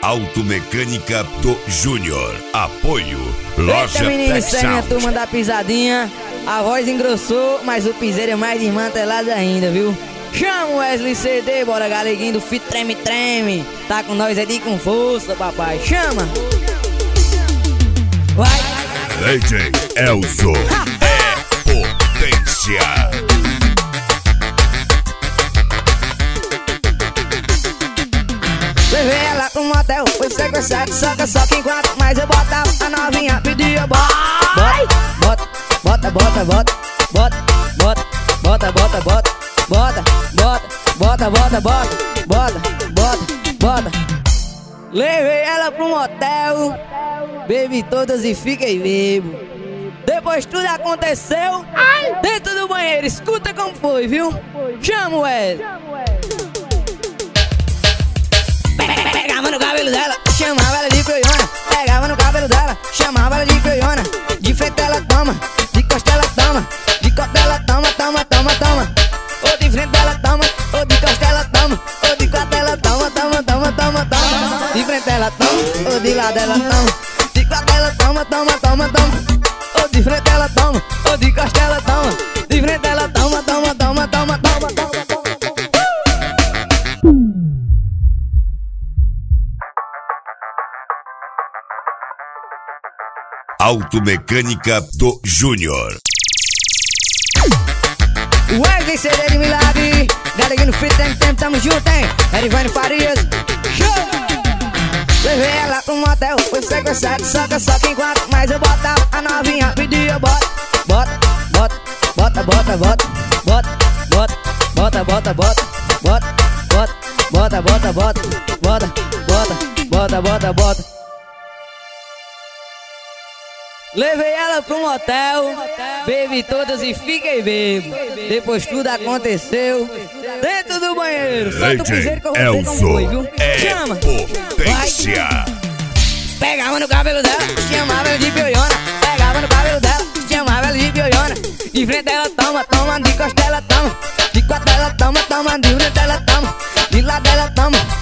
Automecânica do Júnior. Apoio Loja menino, Tech isso aí, minha Sound. turma da pisadinha. A voz engrossou, mas o piseiro é mais desmantelado ainda, viu? Chama o Wesley CD, bora galeguinho do Fit Treme Treme. Tá com nós aí com força, papai. Chama! Vai! DJ Elzo é potência. Levei ela pro motel, foi sequestrado, soca enquanto mas eu botava a novinha, pedia bota, bota, bota, bota, bota, bota, bota, bota, bota, bota, bota, bota, bota, bota, bota, bota, bota. Levei ela pro motel, bebi todas e fiquei bebo. Depois tudo aconteceu dentro do banheiro, escuta como foi, viu? Chama o Wesley. Pegava no cabelo dela, chamava ela de croiona. Pegava no cabelo dela, chamava ela de croiona. De frente ela toma, de costa ela toma, de costa ela toma, toma, toma, toma. Ou de frente ela toma, ou de costa ela toma, ou de costa ela toma, toma, toma, toma, toma. De frente ela toma, ou de lado ela toma, de costa ela toma, toma, toma, toma. Ou de frente ela toma, ou de costa ela toma, de frente ela toma, toma, toma, toma, toma, toma. Automecânica do Júnior. Wesley CD de Milagre, galeguinho no Fit Treme Treme, tamo junto, hein? Erivane Farias, show! Levei ela pro motel, foi sequestrado, soca enquanto mas eu botava a novinha, pedia bota, bota, bota, bota, bota, bota, bota, bota, bota, bota, bota, bota, bota, bota, bota, bota, bota, bota, bota, bota. Levei ela pro motel, bebi todas e fiquei bebo. Depois tudo aconteceu dentro do banheiro. Solta o piseiro que eu vou dizer como foi, viu? Chama! Potência. Pegava no cabelo dela, chamava ela de pioiona. Pegava no cabelo dela, chamava ela de pioiona. De frente ela toma, toma, de costa ela toma, de costa ela toma, toma, de frente ela toma, de lado ela toma,